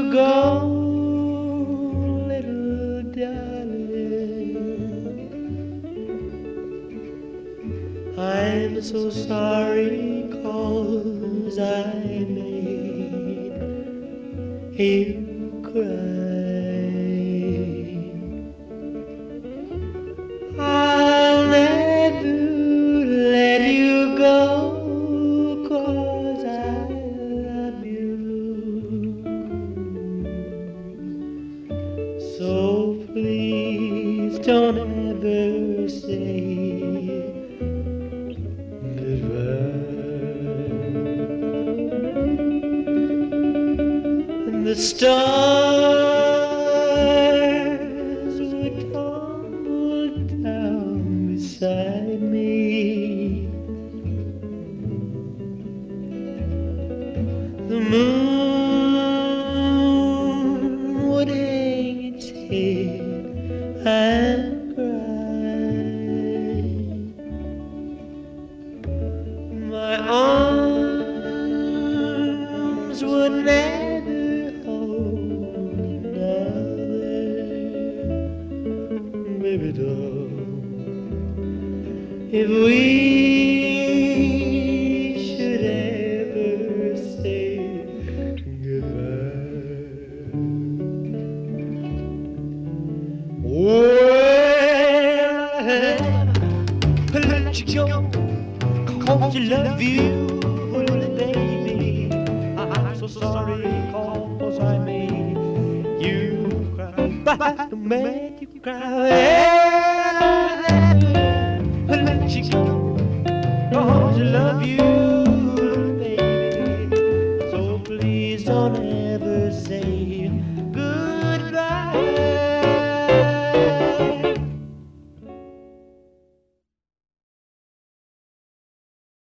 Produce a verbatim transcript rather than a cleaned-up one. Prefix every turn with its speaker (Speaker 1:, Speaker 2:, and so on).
Speaker 1: you go, little darling? I'm so sorry 'cause I made you cry. I'll never let you go 'cause I love you. So please don't ever say the stars would tumble down beside me. The moon would hang its head and cry. My arms would never baby doll, if we should ever say goodbye. Well, let you go 'cause you love you, baby. I'm so sorry 'cause I made you cry, but I made you cry.